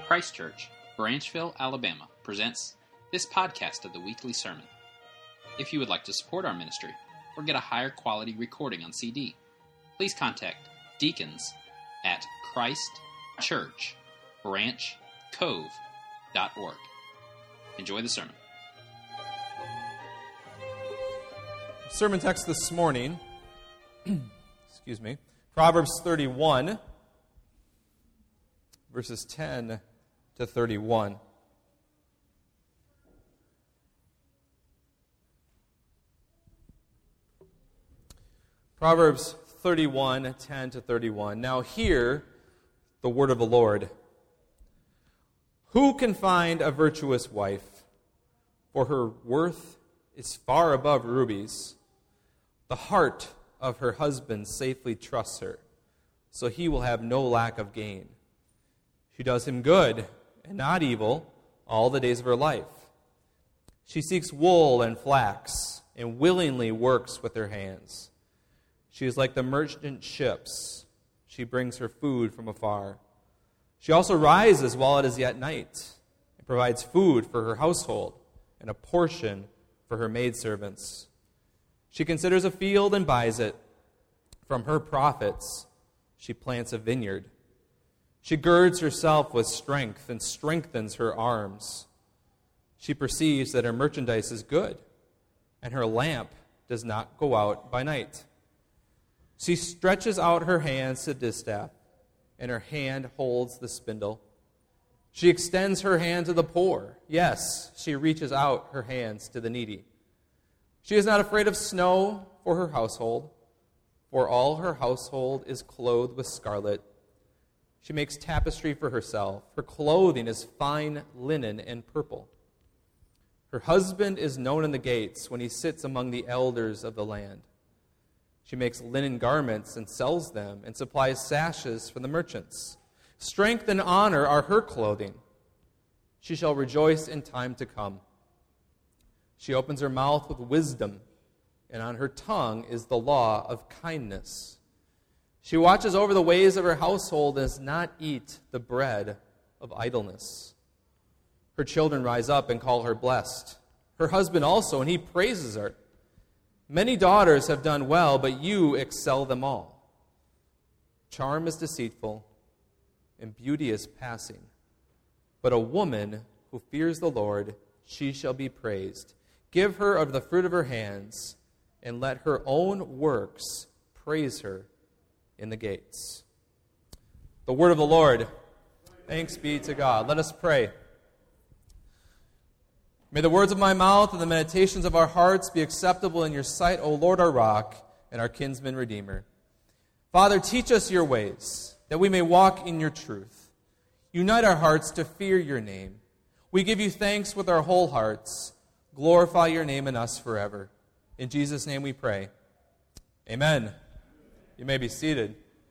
Christ Church, Branchville, Alabama, presents this podcast of the weekly sermon. If you would like to support our ministry or get a higher quality recording on CD, please contact deacons at christchurchbranchcove.org. Enjoy the sermon. Sermon text this morning, Proverbs 31, verses 10 to 31. Proverbs 31, 10 to 31. Now hear the word of the Lord. Who can find a virtuous wife? For her worth is far above rubies. The heart of her husband safely trusts her, so he will have no lack of gain. She does him good and not evil all the days of her life. She seeks wool and flax and willingly works with her hands. She is like the merchant ships. She brings her food from afar. She also rises while it is yet night and provides food for her household and a portion for her maidservants. She considers a field and buys it. From her profits she plants a vineyard. She girds herself with strength and strengthens her arms. She perceives that her merchandise is good, and her lamp does not go out by night. She stretches out her hands to distaff, and her hand holds the spindle. She extends her hand to the poor. Yes, she reaches out her hands to the needy. She is not afraid of snow for her household, for all her household is clothed with scarlet. She makes tapestry for herself. Her clothing is fine linen and purple. Her husband is known in the gates when he sits among the elders of the land. She makes linen garments and sells them and supplies sashes for the merchants. Strength and honor are her clothing. She shall rejoice in time to come. She opens her mouth with wisdom, and on her tongue is the law of kindness. She watches over the ways of her household and does not eat the bread of idleness. Her children rise up and call her blessed. Her husband also, and he praises her. Many daughters have done well, but you excel them all. Charm is deceitful, and beauty is passing. But a woman who fears the Lord, she shall be praised. Give her of the fruit of her hands, and let her own works praise her in the gates. The word of the Lord. Thanks be to God. Let us pray. May the words of my mouth and the meditations of our hearts be acceptable in your sight, O Lord, our rock and our kinsman redeemer. Father, teach us your ways, that we may walk in your truth. Unite our hearts to fear your name. We give you thanks with our whole hearts. Glorify your name in us forever. In Jesus' name we pray. Amen. You may be seated.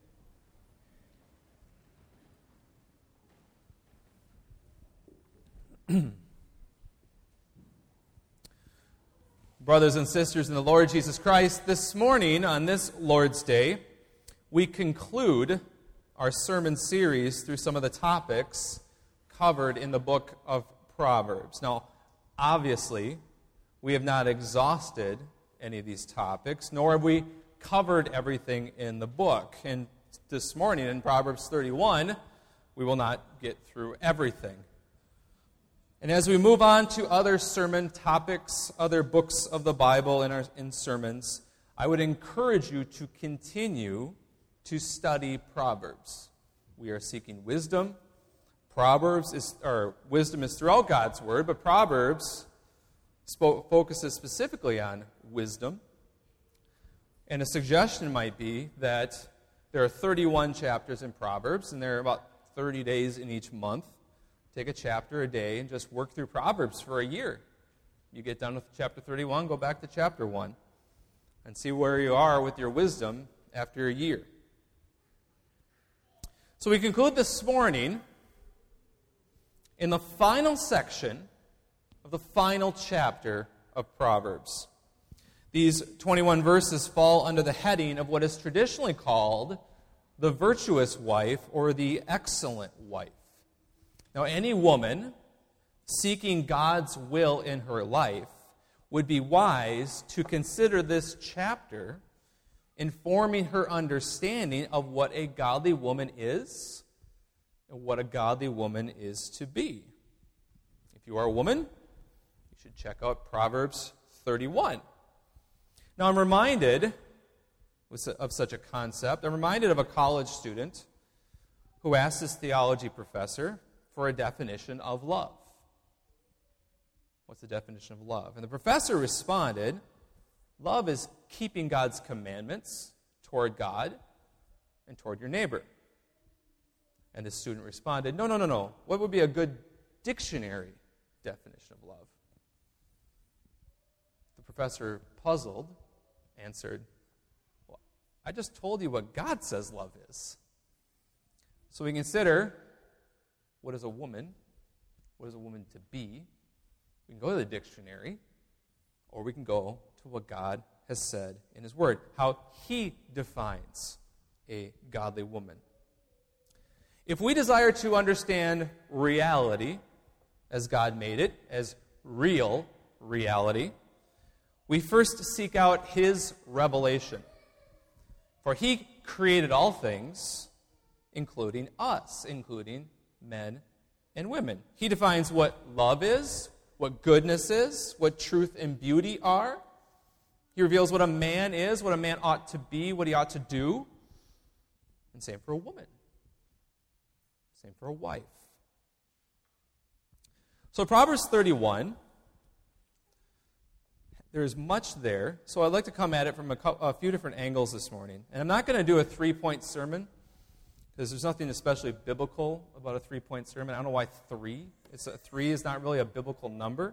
Brothers and sisters in the Lord Jesus Christ, this morning on this Lord's Day, we conclude our sermon series through some of the topics covered in the book of Proverbs. Now, obviously, we have not exhausted any of these topics, nor have we covered everything in the book. And this morning in Proverbs 31, we will not get through everything. And as we move on to other sermon topics, other books of the Bible in sermons, I would encourage you to continue to study Proverbs. We are seeking wisdom. Wisdom is throughout God's Word, but Proverbs focuses specifically on wisdom. And a suggestion might be that there are 31 chapters in Proverbs, and there are about 30 days in each month. Take a chapter a day and just work through Proverbs for a year. You get done with chapter 31, go back to chapter 1, and see where you are with your wisdom after a year. So we conclude this morning in the final section of the final chapter of Proverbs. These 21 verses fall under the heading of what is traditionally called the virtuous wife or the excellent wife. Now, any woman seeking God's will in her life would be wise to consider this chapter informing her understanding of what a godly woman is and what a godly woman is to be. If you are a woman, you should check out Proverbs 31. Now, I'm reminded of such a concept. I'm reminded of a college student who asked his theology professor for a definition of love. What's the definition of love? And the professor responded, love is keeping God's commandments toward God and toward your neighbor. And the student responded, no. What would be a good dictionary definition of love? The professor, puzzled, answered, well, I just told you what God says love is. So we consider, what is a woman? What is a woman to be? We can go to the dictionary, or we can go to what God has said in His Word, how He defines a godly woman. If we desire to understand reality as God made it, as real reality, we first seek out His revelation. For He created all things, including us, including men and women. He defines what love is, what goodness is, what truth and beauty are. He reveals what a man is, what a man ought to be, what he ought to do. And same for a woman. Same for a wife. So Proverbs 31, there's much there. So I'd like to come at it from a few different angles this morning. And I'm not going to do a 3-point sermon, because there's nothing especially biblical about a 3-point sermon. I don't know why 3. 3 is not really a biblical number.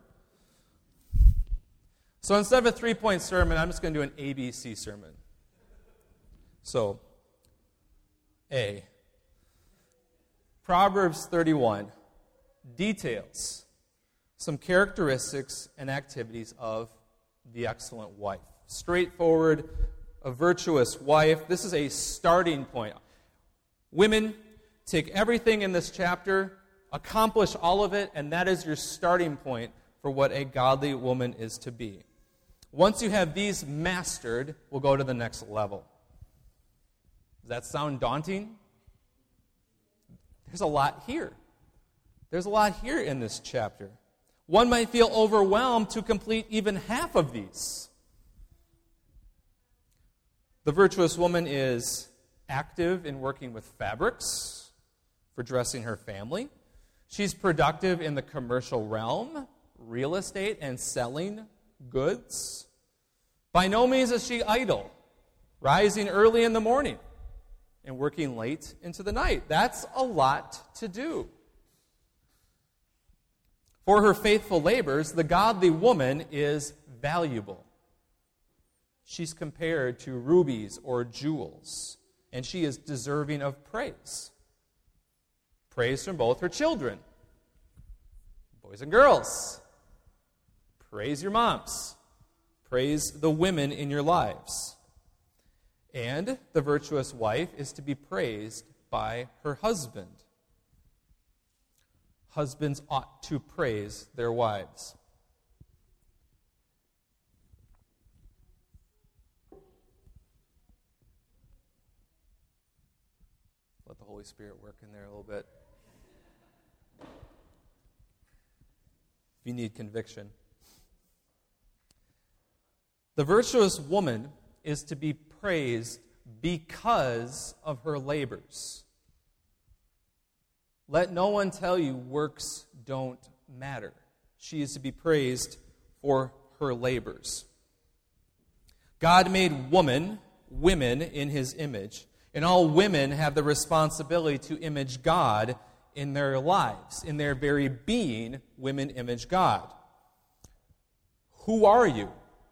So instead of a 3-point sermon, I'm just going to do an ABC sermon. So, A. Proverbs 31 details some characteristics and activities of the excellent wife. Straightforward, a virtuous wife. This is a starting point. Women, take everything in this chapter, accomplish all of it, and that is your starting point for what a godly woman is to be. Once you have these mastered, we'll go to the next level. Does that sound daunting? There's a lot here. There's a lot here in this chapter. One might feel overwhelmed to complete even half of these. The virtuous woman is active in working with fabrics for dressing her family. She's productive in the commercial realm, real estate, and selling goods. By no means is she idle, rising early in the morning and working late into the night. That's a lot to do. For her faithful labors, the godly woman is valuable. She's compared to rubies or jewels, and she is deserving of praise. Praise from both her children, boys and girls. Praise your moms. Praise the women in your lives. And the virtuous wife is to be praised by her husband. Husbands ought to praise their wives. Let the Holy Spirit work in there a little bit. If you need conviction. The virtuous woman is to be praised because of her labors. Let no one tell you works don't matter. She is to be praised for her labors. God made women in His image, and all women have the responsibility to image God in their lives. In their very being, women image God. Who are you?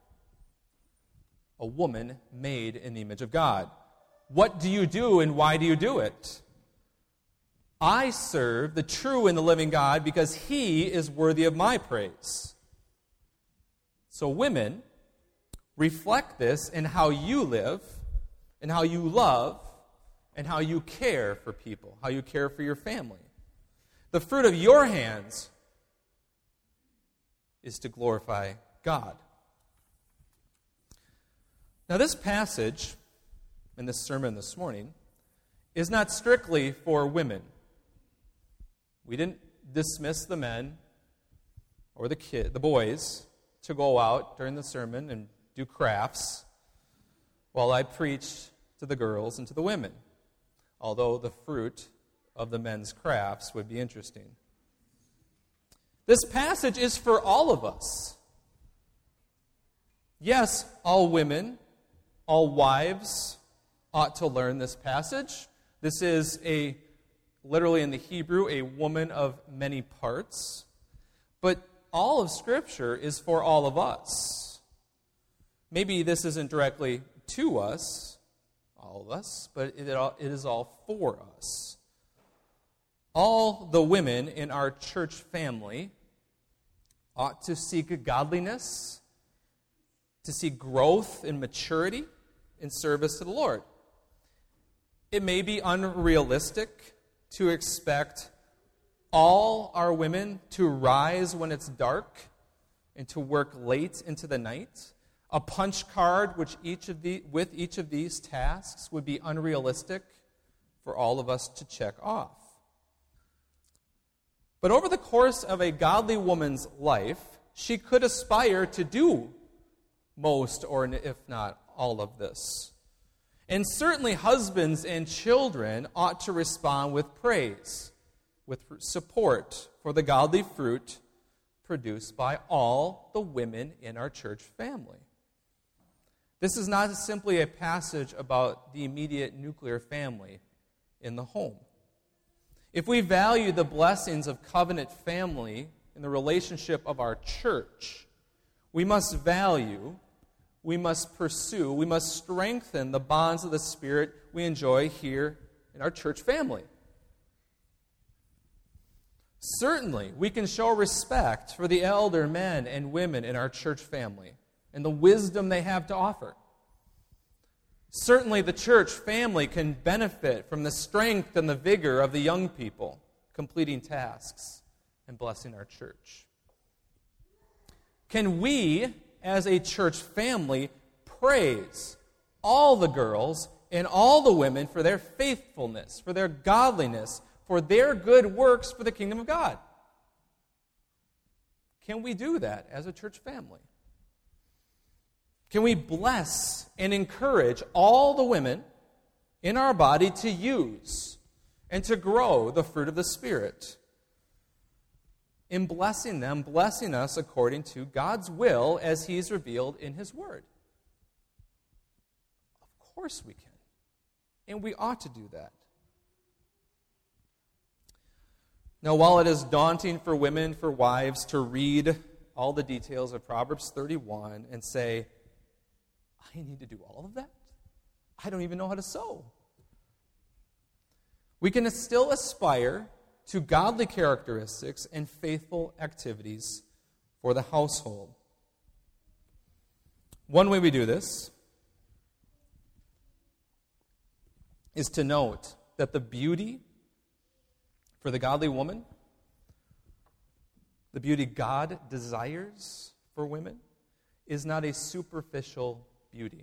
A woman made in the image of God. What do you do and why do you do it? I serve the true and the living God because He is worthy of my praise. So women, reflect this in how you live, and how you love, and how you care for people, how you care for your family. The fruit of your hands is to glorify God. Now, this passage in this sermon this morning is not strictly for women. We didn't dismiss the men or the boys to go out during the sermon and do crafts while I preached to the girls and to the women, although the fruit of the men's crafts would be interesting. This passage is for all of us. Yes, all women, all wives ought to learn this passage. This is literally in the Hebrew, a woman of many parts. But all of Scripture is for all of us. Maybe this isn't directly to us, all of us, but it is all for us. All the women in our church family ought to seek godliness, to seek growth and maturity in service to the Lord. It may be unrealistic to expect all our women to rise when it's dark and to work late into the night. A punch card with each of these tasks would be unrealistic for all of us to check off. But over the course of a godly woman's life, she could aspire to do most, or if not all of this. And certainly husbands and children ought to respond with praise, with support for the godly fruit produced by all the women in our church family. This is not simply a passage about the immediate nuclear family in the home. If we value the blessings of covenant family in the relationship of our church, we must value, we must pursue, we must strengthen the bonds of the Spirit we enjoy here in our church family. Certainly, we can show respect for the elder men and women in our church family and the wisdom they have to offer. Certainly, the church family can benefit from the strength and the vigor of the young people completing tasks and blessing our church. Can we, as a church family, praise all the girls and all the women for their faithfulness, for their godliness, for their good works for the kingdom of God? Can we do that as a church family? Can we bless and encourage all the women in our body to use and to grow the fruit of the Spirit? In blessing them, blessing us according to God's will as He's revealed in His Word. Of course we can. And we ought to do that. Now, while it is daunting for women, for wives, to read all the details of Proverbs 31 and say, I need to do all of that? I don't even know how to sew. We can still aspire to godly characteristics and faithful activities for the household. One way we do this is to note that the beauty for the godly woman, the beauty God desires for women, is not a superficial beauty.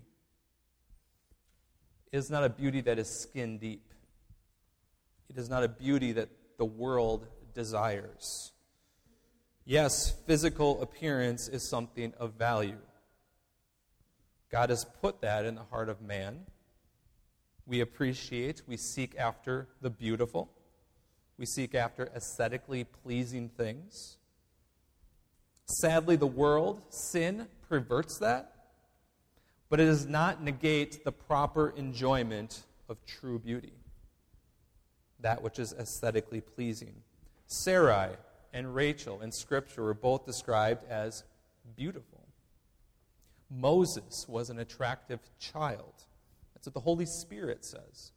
It is not a beauty that is skin deep. It is not a beauty that the world desires. Yes, physical appearance is something of value. God has put that in the heart of man. We appreciate, we seek after the beautiful. We seek after aesthetically pleasing things. Sadly, the world, sin, perverts that, but it does not negate the proper enjoyment of true beauty, that which is aesthetically pleasing. Sarai and Rachel in Scripture were both described as beautiful. Moses was an attractive child. That's what the Holy Spirit says.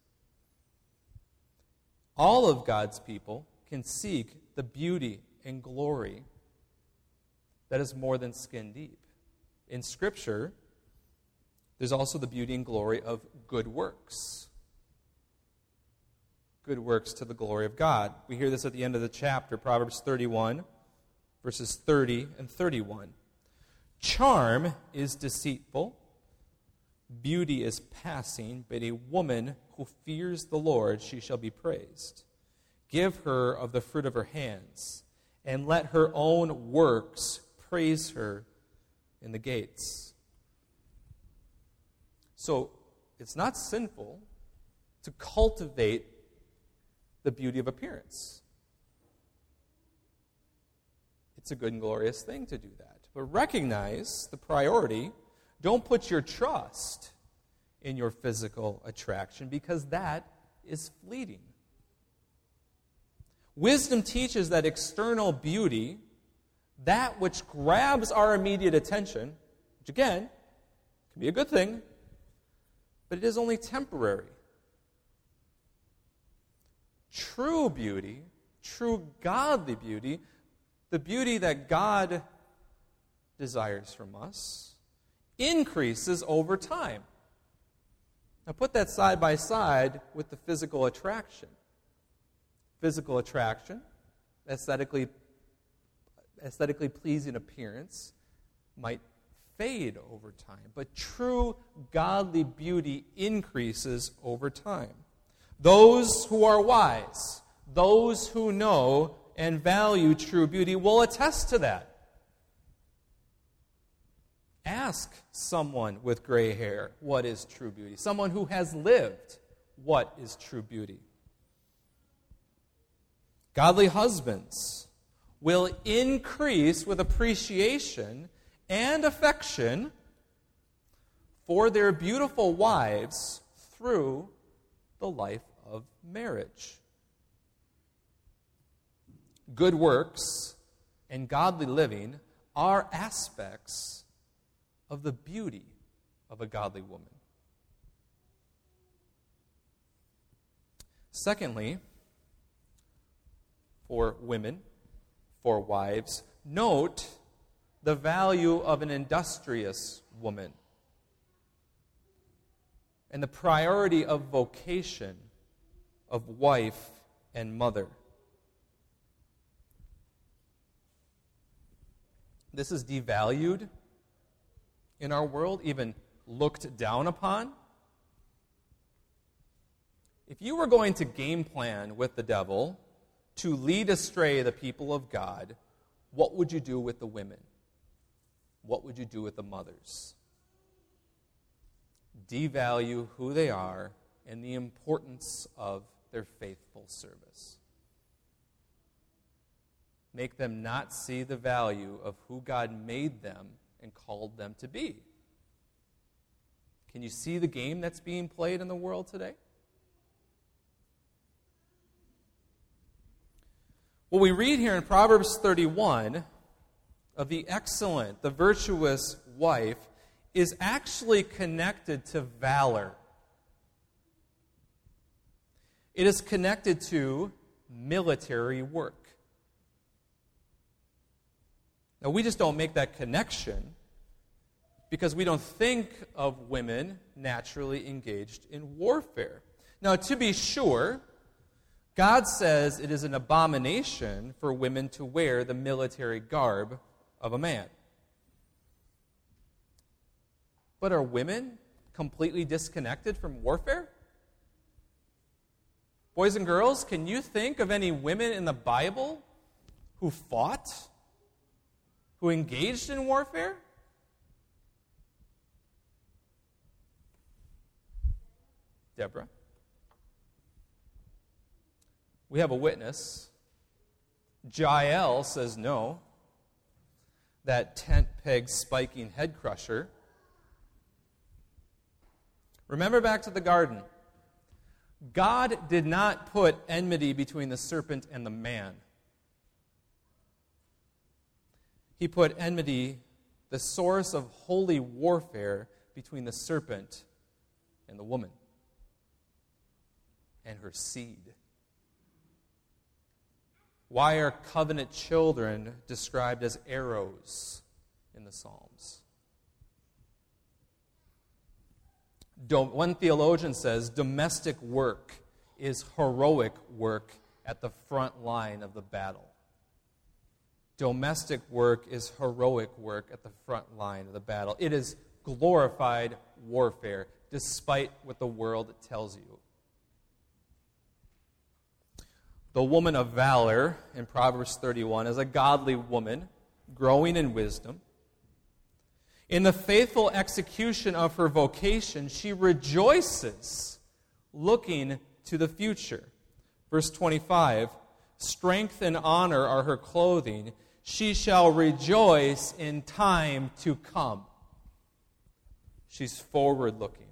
All of God's people can seek the beauty and glory that is more than skin deep. In Scripture, there's also the beauty and glory of good works. good works to the glory of God. We hear this at the end of the chapter, Proverbs 31, verses 30 and 31. Charm is deceitful, beauty is passing, but a woman who fears the Lord, she shall be praised. Give her of the fruit of her hands, and let her own works praise her in the gates. So, it's not sinful to cultivate the beauty of appearance. It's a good and glorious thing to do that. But recognize the priority. Don't put your trust in your physical attraction, because that is fleeting. Wisdom teaches that external beauty, that which grabs our immediate attention, which again, can be a good thing, but it is only temporary. True beauty, true godly beauty, the beauty that God desires from us, increases over time. Now put that side by side with the physical attraction. Physical attraction, aesthetically pleasing appearance, might fade over time, but true godly beauty increases over time. Those who are wise, those who know and value true beauty will attest to that. Ask someone with gray hair what is true beauty. Someone who has lived what is true beauty. Godly husbands will increase with appreciation and affection for their beautiful wives through the life of marriage. Good works and godly living are aspects of the beauty of a godly woman. Secondly, for women, for wives, note the value of an industrious woman and the priority of vocation of wife and mother. This is devalued in our world, even looked down upon. If you were going to game plan with the devil to lead astray the people of God, what would you do with the women? What would you do with the mothers? Devalue who they are and the importance of their faithful service. Make them not see the value of who God made them and called them to be. Can you see the game that's being played in the world today? What we read here in Proverbs 31 of the excellent, the virtuous wife is actually connected to valor. It is connected to military work. Now, we just don't make that connection because we don't think of women naturally engaged in warfare. Now, to be sure, God says it is an abomination for women to wear the military garb of a man. But are women completely disconnected from warfare? Boys and girls, can you think of any women in the Bible who fought? Who engaged in warfare? Deborah. We have a witness. Jael says no. That tent peg spiking head crusher. Remember back to the garden. God did not put enmity between the serpent and the man. He put enmity, the source of holy warfare, between the serpent and the woman and her seed. Why are covenant children described as arrows in the Psalms? One theologian says domestic work is heroic work at the front line of the battle. Domestic work is heroic work at the front line of the battle. It is glorified warfare, despite what the world tells you. The woman of valor in Proverbs 31 is a godly woman, growing in wisdom. In the faithful execution of her vocation, she rejoices, looking to the future. Verse 25, strength and honor are her clothing. She shall rejoice in time to come. She's forward-looking.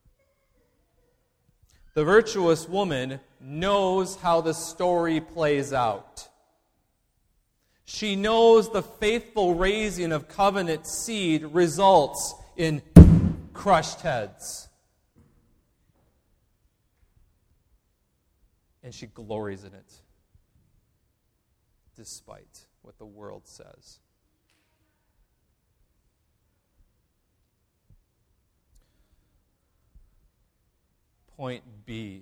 The virtuous woman knows how the story plays out. She knows the faithful raising of covenant seed results in crushed heads. And she glories in it, despite what the world says. Point B.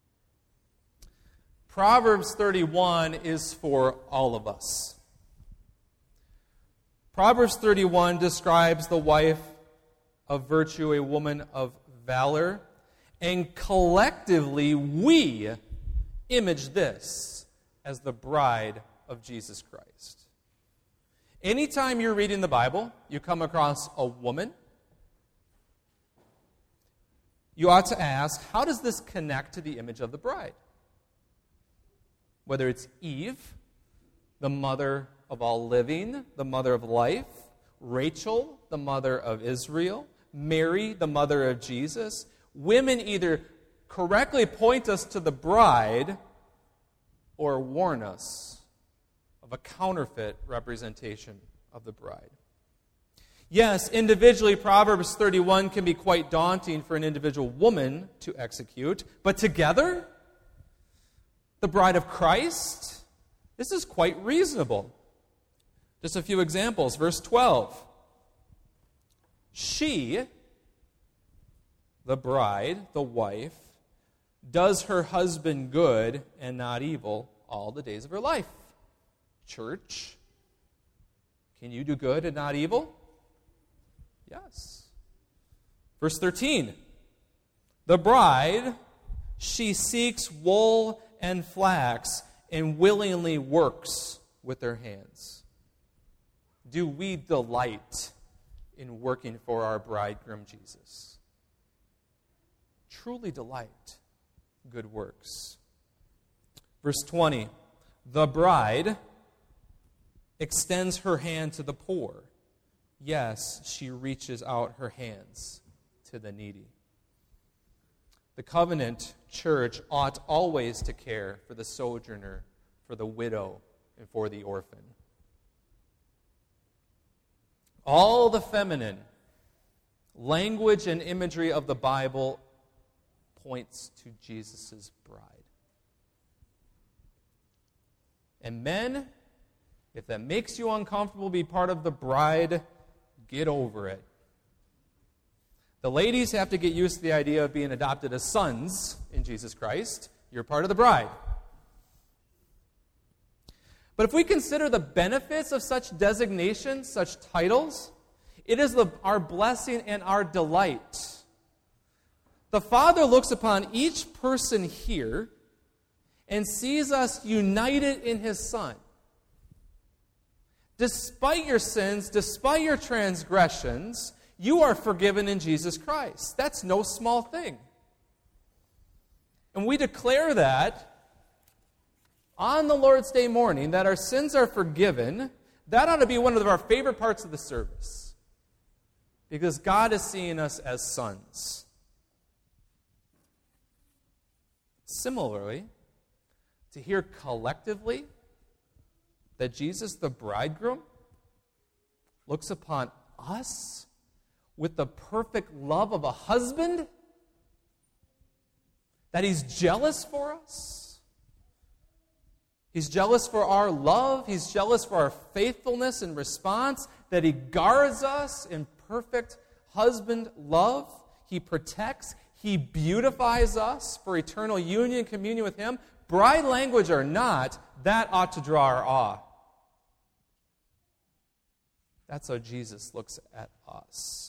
Proverbs 31 is for all of us. Proverbs 31 describes the wife of virtue, a woman of valor, and collectively we image this as the bride of Jesus Christ. Anytime you're reading the Bible, you come across a woman, you ought to ask, how does this connect to the image of the bride? Whether it's Eve, the mother of all living, the mother of life, Rachel, the mother of Israel, Mary, the mother of Jesus, women either correctly point us to the bride or warn us of a counterfeit representation of the bride. Yes, individually, Proverbs 31 can be quite daunting for an individual woman to execute, but together, the bride of Christ, this is quite reasonable. Just a few examples. Verse 12. She, the bride, the wife, does her husband good and not evil all the days of her life. Church, can you do good and not evil? Yes. Verse 13. The bride, she seeks wool and flax and willingly works with her hands. Do we delight in working for our bridegroom Jesus? Truly delight good works. Verse 20. The bride extends her hand to the poor. Yes, she reaches out her hands to the needy. The covenant church ought always to care for the sojourner, for the widow, and for the orphan. All the feminine language and imagery of the Bible points to Jesus' bride. And men, if that makes you uncomfortable to be part of the bride, get over it. The ladies have to get used to the idea of being adopted as sons in Jesus Christ. You're part of the bride. But if we consider the benefits of such designations, such titles, it is our blessing and our delight. The Father looks upon each person here and sees us united in His Son. Despite your sins, despite your transgressions, you are forgiven in Jesus Christ. That's no small thing. And we declare that on the Lord's Day morning, that our sins are forgiven. That ought to be one of our favorite parts of the service. Because God is seeing us as sons. Similarly, to hear collectively that Jesus, the bridegroom, looks upon us with the perfect love of a husband, that He's jealous for us. He's jealous for our love. He's jealous for our faithfulness and response, that He guards us in perfect husband love. He protects. He beautifies us for eternal union and communion with Him. Bride language or not, that ought to draw our awe. That's how Jesus looks at us.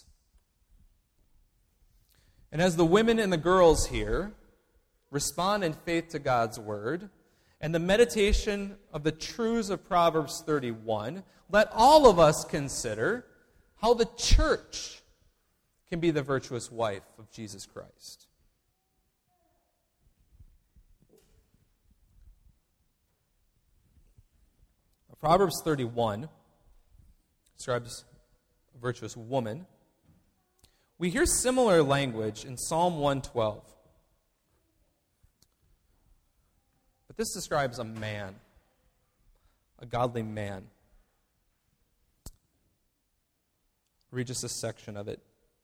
And as the women and the girls here respond in faith to God's Word, and the meditation of the truths of Proverbs 31, let all of us consider how the church can be the virtuous wife of Jesus Christ. Proverbs 31 describes a virtuous woman. We hear similar language in Psalm 112. But this describes a man, a godly man. I'll read just a section of it.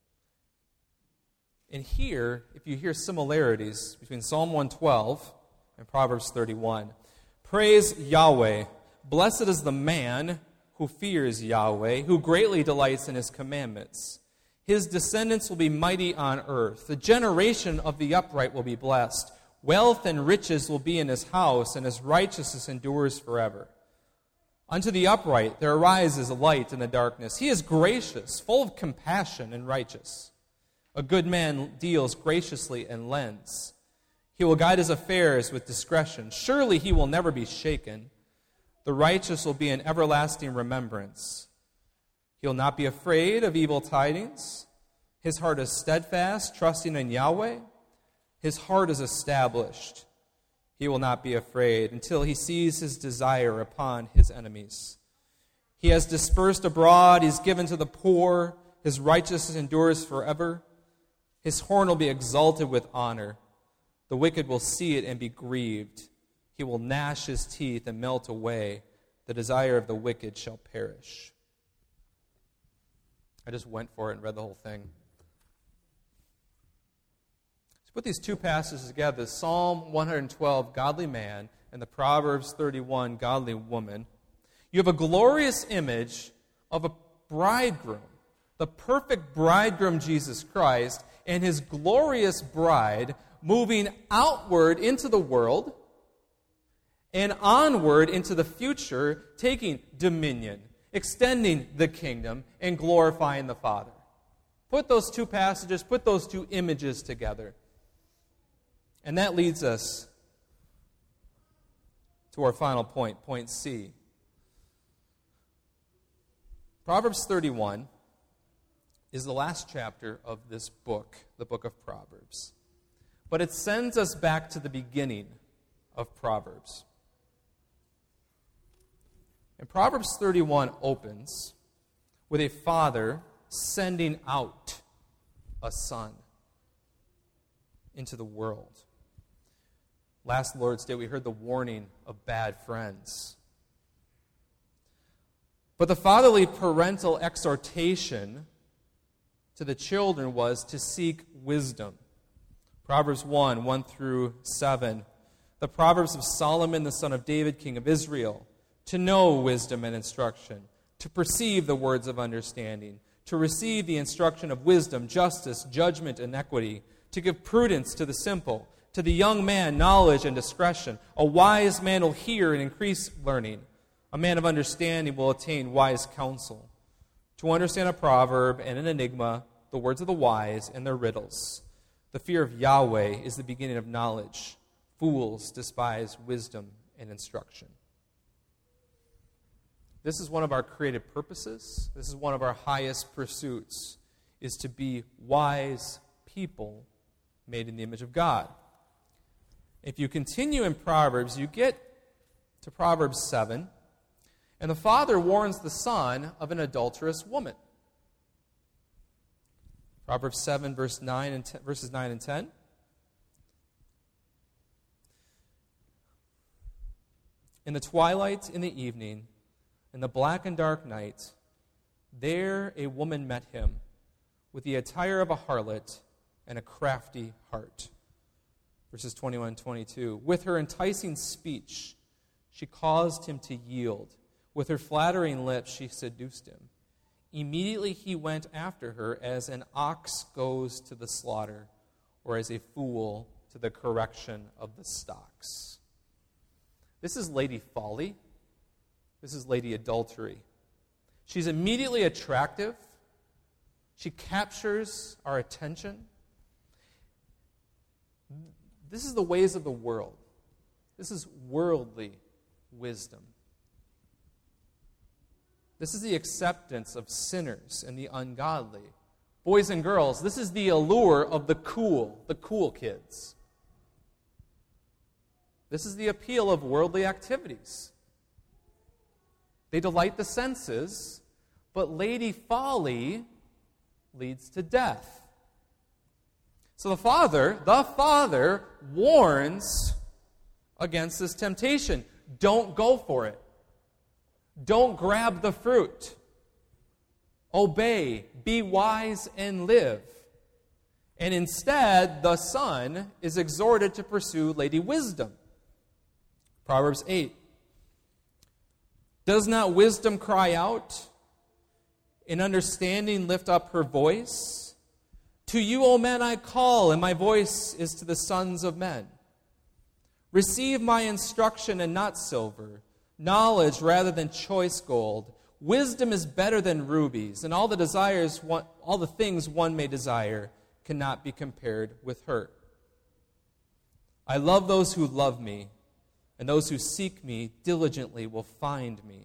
And here, if you hear similarities between Psalm 112 and Proverbs 31, praise Yahweh. Blessed is the man who fears Yahweh, who greatly delights in His commandments. His descendants will be mighty on earth. The generation of the upright will be blessed. Wealth and riches will be in his house, and his righteousness endures forever. Unto the upright there arises a light in the darkness. He is gracious, full of compassion, and righteous. A good man deals graciously and lends. He will guide his affairs with discretion. Surely he will never be shaken. The righteous will be in everlasting remembrance. He will not be afraid of evil tidings. His heart is steadfast, trusting in Yahweh. His heart is established. He will not be afraid until he sees his desire upon his enemies. He has dispersed abroad. He is given to the poor. His righteousness endures forever. His horn will be exalted with honor. The wicked will see it and be grieved. He will gnash his teeth and melt away. The desire of the wicked shall perish. I just went for it and read the whole thing. To put these two passages together, the Psalm 112, godly man, and the Proverbs 31, godly woman, you have a glorious image of a bridegroom, the perfect bridegroom Jesus Christ, and his glorious bride moving outward into the world and onward into the future, taking dominion, extending the kingdom, and glorifying the Father. Put those two passages, put those two images together. And that leads us to our final point, point C. Proverbs 31 is the last chapter of this book, the book of Proverbs. But it sends us back to the beginning of Proverbs. And Proverbs 31 opens with a father sending out a son into the world. Last Lord's Day, we heard the warning of bad friends. But the fatherly parental exhortation to the children was to seek wisdom. Proverbs 1 through 7. The Proverbs of Solomon, the son of David, king of Israel. To know wisdom and instruction. To perceive the words of understanding. To receive the instruction of wisdom, justice, judgment, and equity. To give prudence to the simple. To the young man, knowledge and discretion. A wise man will hear and increase learning. A man of understanding will attain wise counsel. To understand a proverb and an enigma, the words of the wise and their riddles. The fear of Yahweh is the beginning of knowledge. Fools despise wisdom and instruction. This is one of our creative purposes. This is one of our highest pursuits, is to be wise people made in the image of God. If you continue in Proverbs, you get to Proverbs 7, and the father warns the son of an adulterous woman. Proverbs 7, verses 9 and 10. In the twilight, in the evening, in the black and dark night, there a woman met him with the attire of a harlot and a crafty heart. Verses 21 and 22. With her enticing speech, she caused him to yield. With her flattering lips, she seduced him. Immediately he went after her as an ox goes to the slaughter, or as a fool to the correction of the stocks. This is Lady Folly. This is Lady Adultery. She's immediately attractive. She captures our attention. This is the ways of the world. This is worldly wisdom. This is the acceptance of sinners and the ungodly. Boys and girls, this is the allure of the cool kids. This is the appeal of worldly activities. They delight the senses, but Lady Folly leads to death. So the Father warns against this temptation. Don't go for it. Don't grab the fruit. Obey, be wise, and live. And instead, the Son is exhorted to pursue Lady Wisdom. Proverbs 8. Does not wisdom cry out? In understanding lift up her voice? To you, O men, I call, and my voice is to the sons of men. Receive my instruction and not silver, knowledge rather than choice gold. Wisdom is better than rubies, and all the things one may desire cannot be compared with her. I love those who love me, and those who seek me diligently will find me.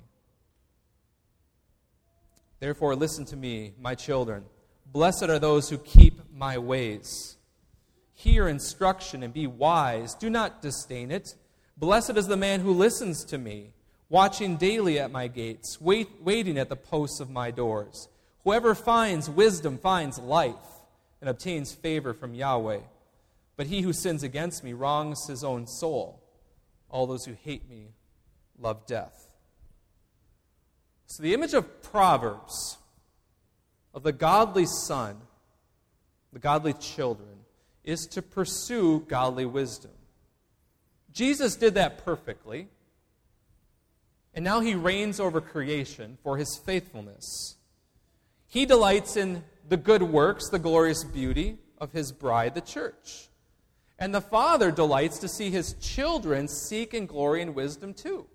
Therefore, listen to me, my children. Blessed are those who keep my ways. Hear instruction and be wise. Do not disdain it. Blessed is the man who listens to me, watching daily at my gates, waiting at the posts of my doors. Whoever finds wisdom finds life and obtains favor from Yahweh. But he who sins against me wrongs his own soul. All those who hate me love death. So the image of Proverbs, of the godly son, the godly children, is to pursue godly wisdom. Jesus did that perfectly, and now he reigns over creation for his faithfulness. He delights in the good works, the glorious beauty of his bride, the church. And the Father delights to see his children seek in glory and wisdom too.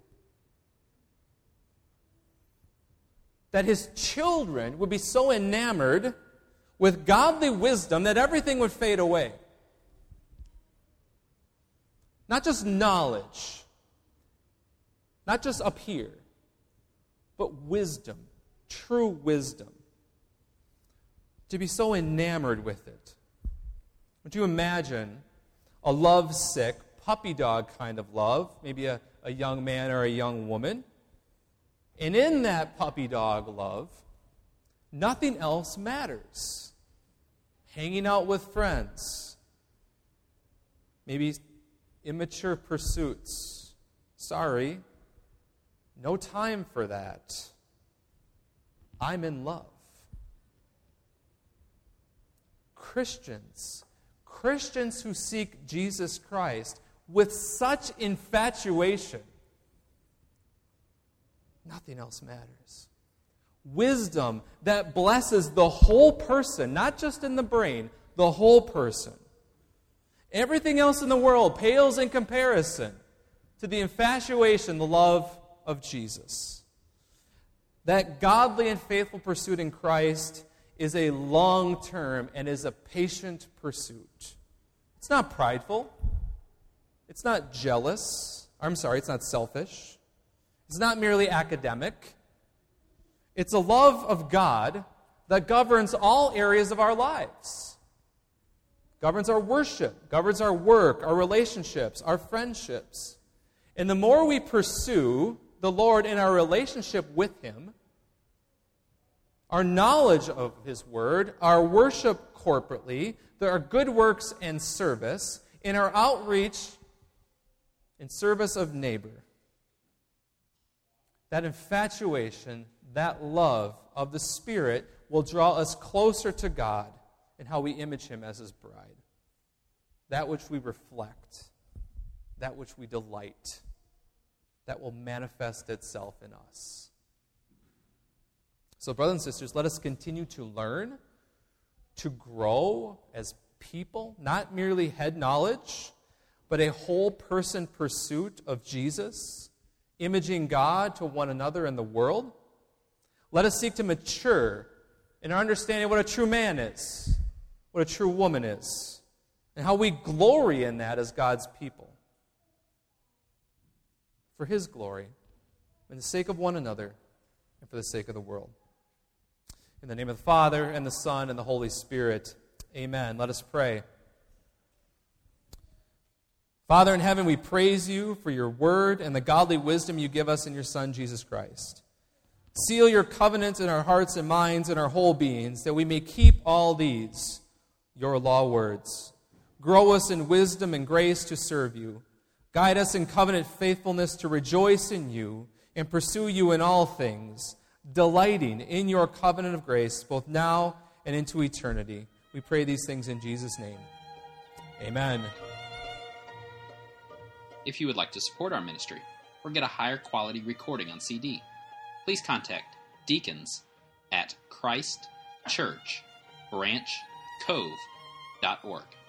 That his children would be so enamored with godly wisdom that everything would fade away. Not just knowledge, not just up here, but wisdom, true wisdom. To be so enamored with it. Would you imagine a lovesick, puppy dog kind of love, maybe a young man or a young woman? And in that puppy dog love, nothing else matters. Hanging out with friends, maybe immature pursuits. Sorry, no time for that. I'm in love. Christians who seek Jesus Christ with such infatuation, nothing else matters. Wisdom that blesses the whole person, not just in the brain, the whole person. Everything else in the world pales in comparison to the infatuation, the love of Jesus. That godly and faithful pursuit in Christ is a long-term and is a patient pursuit. It's not prideful. It's not jealous. It's not selfish. It's not merely academic. It's a love of God that governs all areas of our lives. Governs our worship, governs our work, our relationships, our friendships. And the more we pursue the Lord in our relationship with Him, our knowledge of His Word, our worship corporately, our good works and service, in our outreach in service of neighbor, that infatuation, that love of the Spirit will draw us closer to God in how we image Him as His bride. That which we reflect, that which we delight, that will manifest itself in us. So, brothers and sisters, let us continue to learn, to grow as people, not merely head knowledge, but a whole person pursuit of Jesus, imaging God to one another in the world. Let us seek to mature in our understanding of what a true man is, what a true woman is, and how we glory in that as God's people. For His glory, for the sake of one another, and for the sake of the world. In the name of the Father, and the Son, and the Holy Spirit, amen. Let us pray. Father in heaven, we praise you for your word and the godly wisdom you give us in your Son, Jesus Christ. Seal your covenant in our hearts and minds and our whole beings, that we may keep all these, your law words. Grow us in wisdom and grace to serve you. Guide us in covenant faithfulness to rejoice in you and pursue you in all things, delighting in your covenant of grace, both now and into eternity. We pray these things in Jesus' name. Amen. If you would like to support our ministry or get a higher quality recording on CD, please contact deacons at christchurchbranchcove.org.